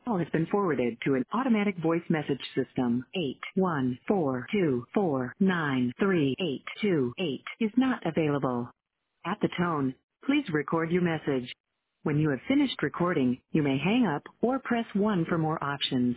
Call has been forwarded to an automatic voice message system. 8142493828 is not available. At the tone, please record your message. When you have finished recording, you may hang up or press 1 for more options.